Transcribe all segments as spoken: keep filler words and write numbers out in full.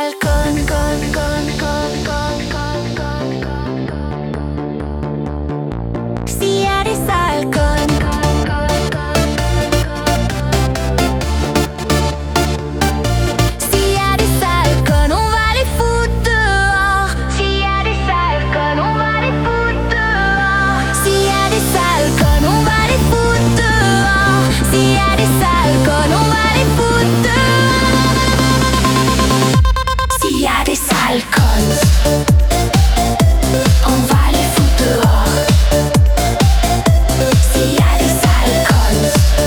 sales connes, connes, connes, connes, connes, connes, connes, connes. S'il y a des sales connes, connes, connes, connes, connes, connes. S'il y a des sales connes, on va les foutre dehors. S'il y a des sales connes, on va les foutre dehors. S'il y a des sales connes, on va les foutre dehors. S'il y a des sales connes, on va les foutre dehors. S'il y a des sales connes, on va les foutre dehors. S'il y a des sales connes,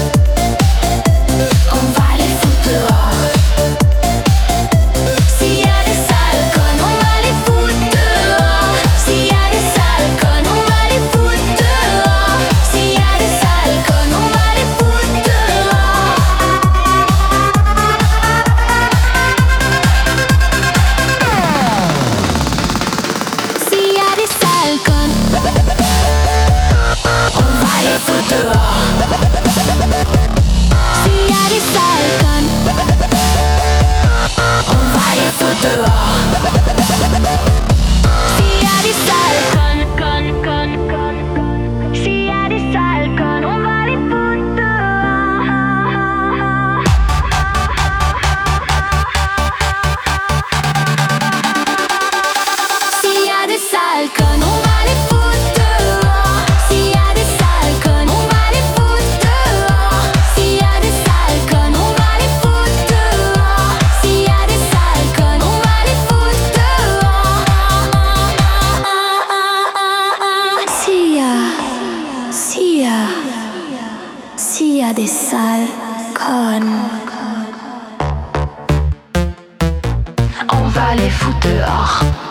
on va les foutre dehors. S'il y a des sales connes, on va les foutre dehors. S'il y a des sales connes, on va les foutre dehors. S'il y a des sales connes, on va les foutre dehors. S'il y a des sales connes, on va les foutre dehors. S'il y a des sales connes, on va les foutre dehors. S'il y a des sales connes, connes, connes, connes, connes. S'il y a des sales connes, on va les foutre dehors. S'il y a des sales connes, on va les foutre dehors. S'il y a des sales connes, on va les foutre dehors. S'il y a des sales connes, on va les foutre dehors. S'il y a des sales connes, on va les foutre dehors. S'il y a, s'il y a, s'il y a des sales connes, on va les foutre dehors.